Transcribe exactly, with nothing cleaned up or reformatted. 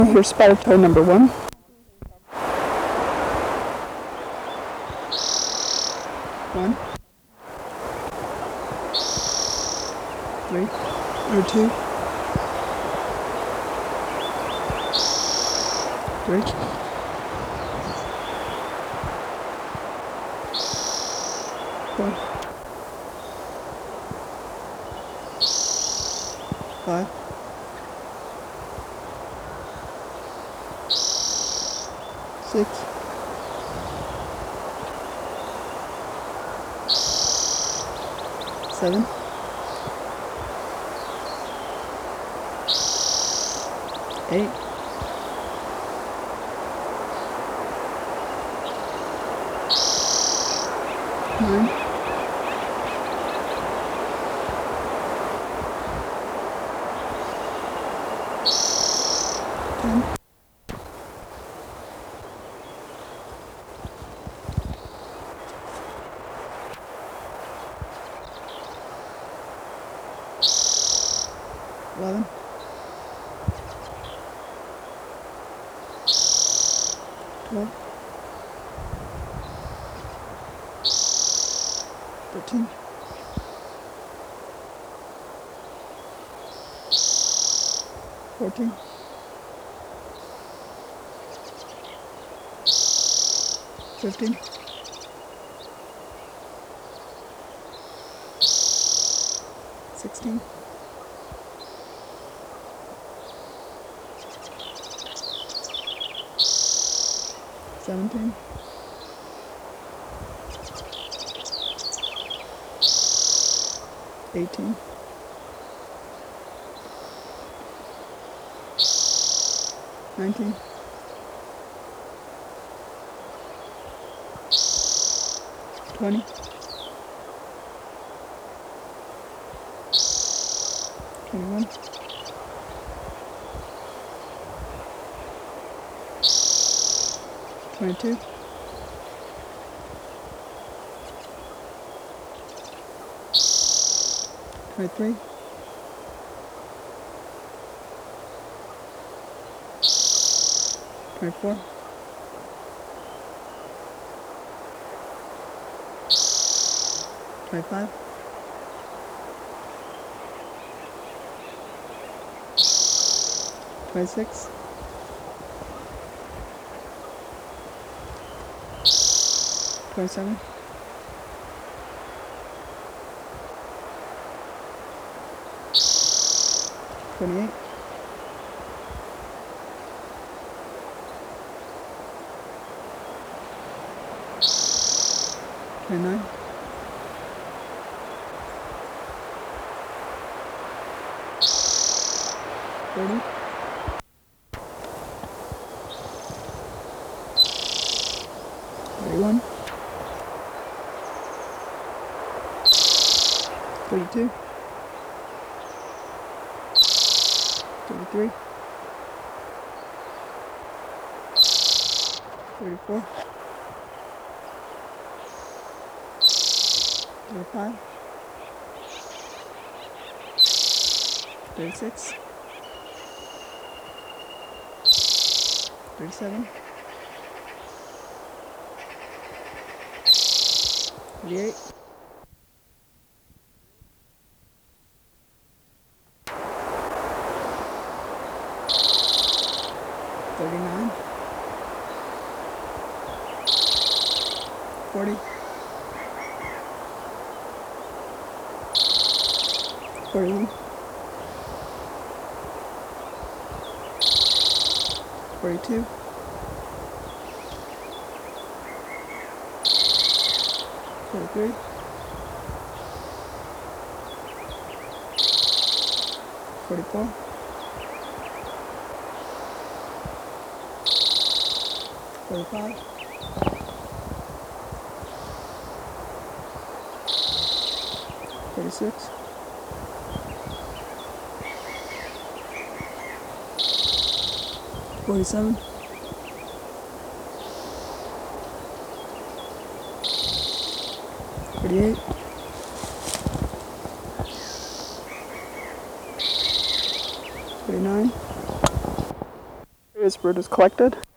Here's spider toe number one. One. Three. Or two. Three. Four. Five. Six. Seven. Eight. Nine. Ten. Eleven. Twelve. Thirteen. Fourteen. Fifteen. Sixteen. Seventeen. Eighteen. Nineteen. Twenty. Twenty-one. Twenty-two. Twenty-three. Twenty-four. Twenty-five. Twenty-six. Twenty-seven. Twenty-eight. Twenty-nine. Thirty. Thirty-one. Thirty-two. Thirty-three. Thirty-four. Thirty-five. Thirty-six. Thirty-seven. Thirty-eight. Thirty-nine. Forty. Forty-one. Forty-two. Forty-three. Forty-four. Forty-five. Forty-six. Forty-seven. Forty-eight. Forty-nine. This bird is collected.